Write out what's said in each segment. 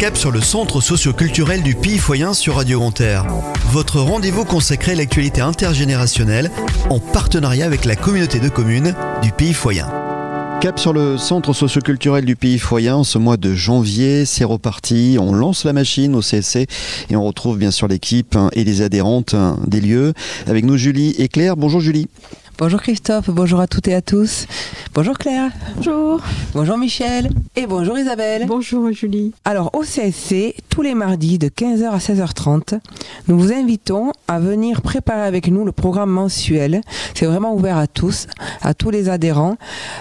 Cap sur le centre socio-culturel du Pays-Foyen sur Radio Grand Air. Votre rendez-vous consacré à l'actualité intergénérationnelle en partenariat avec la communauté de communes du Pays-Foyen. Cap sur le centre socio-culturel du Pays-Foyen en ce mois de janvier, c'est reparti, on lance la machine au CSC et on retrouve bien sûr l'équipe et les adhérentes des lieux. Avec nous Julie et Claire. Bonjour Julie. Bonjour Christophe, bonjour à toutes et à tous. Bonjour Claire. Bonjour. Bonjour Michel. Et bonjour Isabelle. Bonjour Julie. Alors au CSC, tous les mardis de 15h à 16h30, nous vous invitons à venir préparer avec nous le programme mensuel. C'est vraiment ouvert à tous les adhérents.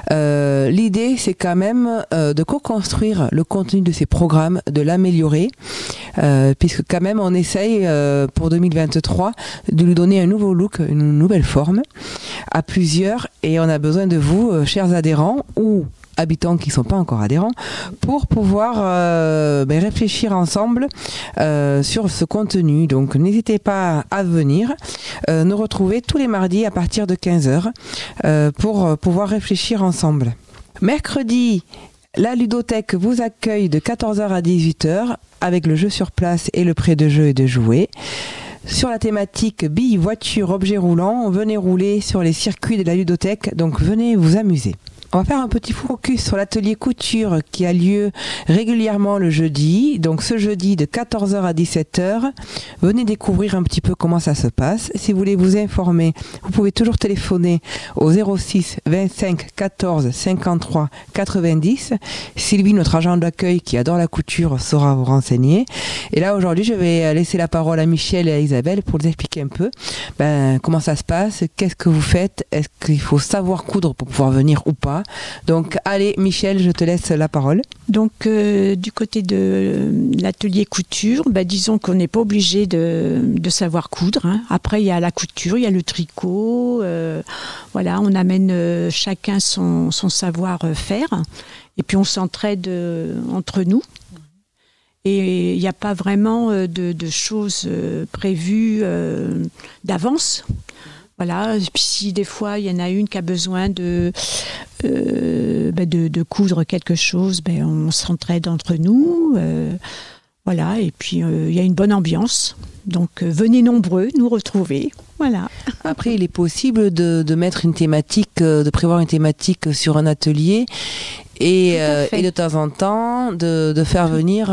L'idée c'est quand même de co-construire le contenu de ces programmes, de l'améliorer, puisque quand même on essaye pour 2023 de lui donner un nouveau look, une nouvelle forme à plusieurs, et on a besoin de vous, chers adhérents ou habitants qui ne sont pas encore adhérents, pour pouvoir réfléchir ensemble sur ce contenu. Donc n'hésitez pas à venir nous retrouver tous les mardis à partir de 15h pour pouvoir réfléchir ensemble. Mercredi, la ludothèque vous accueille de 14h à 18h avec le jeu sur place et le prêt de jeux et de jouets. Sur la thématique billes, voitures, objets roulants, venez rouler sur les circuits de la ludothèque, donc venez vous amuser. On va faire un petit focus sur l'atelier couture qui a lieu régulièrement le jeudi. Donc ce jeudi de 14h à 17h, venez découvrir un petit peu comment ça se passe. Si vous voulez vous informer, vous pouvez toujours téléphoner au 06 25 14 53 90. Sylvie, notre agent d'accueil qui adore la couture, saura vous renseigner. Et là aujourd'hui, je vais laisser la parole à Michel et à Isabelle pour vous expliquer un peu comment ça se passe, qu'est-ce que vous faites, est-ce qu'il faut savoir coudre pour pouvoir venir ou pas. Donc allez Michel, je te laisse la parole. Donc du côté de l'atelier couture, disons qu'on n'est pas obligé de savoir coudre, hein. Après il y a la couture, il y a le tricot, voilà, on amène chacun son savoir-faire et puis on s'entraide entre nous. Et il n'y a pas vraiment de choses prévues d'avance. Voilà, et puis si des fois il y en a une qui a besoin de coudre quelque chose, on s'entraide entre nous. Voilà, et puis il y a une bonne ambiance. Donc venez nombreux nous retrouver. Voilà. Après, il est possible de mettre une thématique, de prévoir une thématique sur un atelier. Et de temps en temps d'intervenir,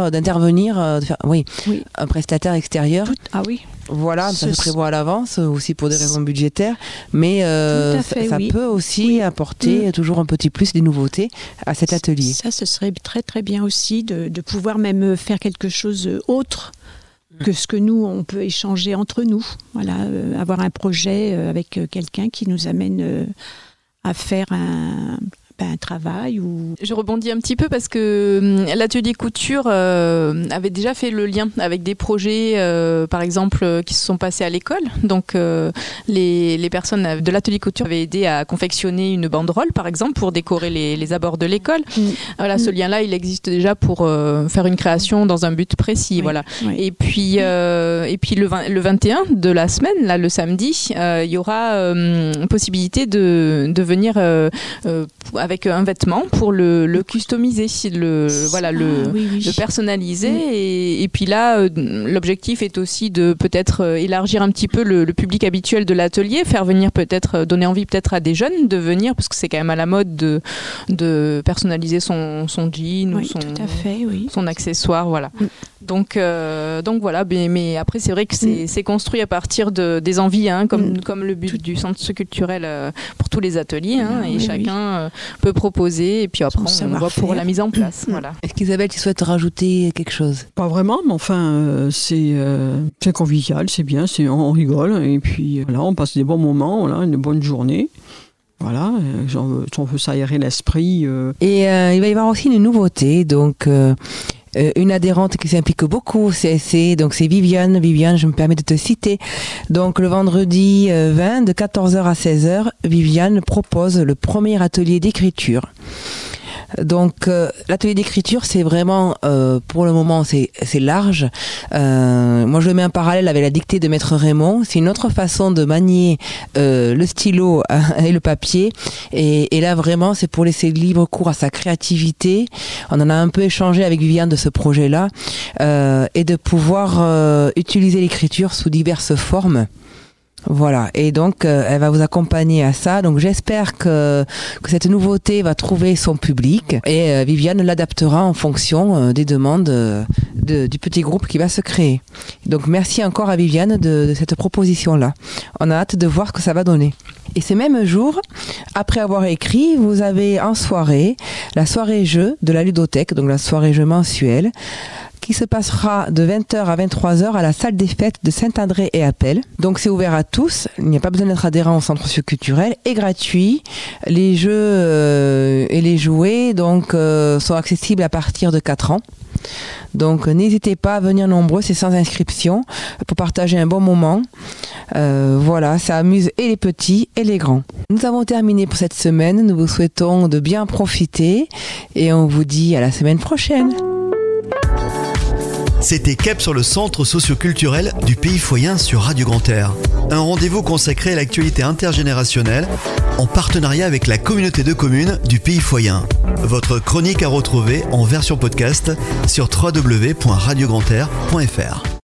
un prestataire extérieur. Ah oui. Voilà, ça se prévoit à l'avance, aussi pour des raisons budgétaires, mais ça peut aussi apporter toujours un petit plus, des nouveautés à cet atelier. Ça, ce serait très très bien aussi de pouvoir même faire quelque chose autre que ce que nous, on peut échanger entre nous. Voilà, avoir un projet avec quelqu'un qui nous amène à faire un travail ou... Je rebondis un petit peu parce que l'atelier couture avait déjà fait le lien avec des projets par exemple qui se sont passés à l'école. Donc les personnes de l'atelier couture avaient aidé à confectionner une banderole par exemple pour décorer les abords de l'école. Voilà, ce lien-là il existe déjà pour faire une création dans un but précis. Oui, voilà. Oui. Et puis le 21 de la semaine, là, le samedi, il y aura possibilité de venir avec un vêtement pour le customiser, le personnaliser. Et puis là, l'objectif est aussi de peut-être élargir un petit peu le public habituel de l'atelier, faire venir peut-être, donner envie peut-être à des jeunes de venir, parce que c'est quand même à la mode de personnaliser son jean ou son accessoire, voilà. Donc voilà, mais après c'est vrai que c'est construit à partir des envies, hein, comme le but du centre culturel pour tous les ateliers, hein, et chacun peut proposer, et puis après on voit pour la mise en place. Voilà. Est-ce qu'Isabelle, tu souhaites rajouter quelque chose ? Pas vraiment, mais enfin c'est convivial, c'est bien, on rigole, et puis voilà, on passe des bons moments, voilà, une bonne journée. Voilà, on veut s'aérer l'esprit. Et il va y avoir aussi une nouveauté, donc une adhérente qui s'implique beaucoup au CSC, donc c'est Viviane. Viviane, je me permets de te citer. Donc le vendredi 20 de 14h à 16h, Viviane propose le premier atelier d'écriture. Donc l'atelier d'écriture, c'est vraiment, pour le moment, c'est large. Moi, je le mets en parallèle avec la dictée de Maître Raymond. C'est une autre façon de manier le stylo et le papier. Et là, vraiment, c'est pour laisser libre cours à sa créativité. On en a un peu échangé avec Viviane de ce projet-là. Et de pouvoir utiliser l'écriture sous diverses formes. Voilà, et donc elle va vous accompagner à ça. Donc j'espère que cette nouveauté va trouver son public et Viviane l'adaptera en fonction des demandes du petit groupe qui va se créer. Donc merci encore à Viviane de cette proposition-là. On a hâte de voir ce que ça va donner. Et ces mêmes jours, après avoir écrit, vous avez en soirée la soirée jeu de la ludothèque, donc la soirée jeu mensuelle, qui se passera de 20h à 23h à la salle des fêtes de Saint-André et Appel. Donc c'est ouvert à tous, il n'y a pas besoin d'être adhérent au centre socioculturel, et gratuit. Les jeux et les jouets donc, sont accessibles à partir de 4 ans. Donc n'hésitez pas à venir nombreux, c'est sans inscription, pour partager un bon moment. Voilà, ça amuse et les petits et les grands. Nous avons terminé pour cette semaine, nous vous souhaitons de bien profiter et on vous dit à la semaine prochaine. C'était Cap sur le centre socio-culturel du Pays Foyen sur Radio Grand Air. Un rendez-vous consacré à l'actualité intergénérationnelle en partenariat avec la communauté de communes du Pays Foyen. Votre chronique à retrouver en version podcast sur www.radiograndAir.fr.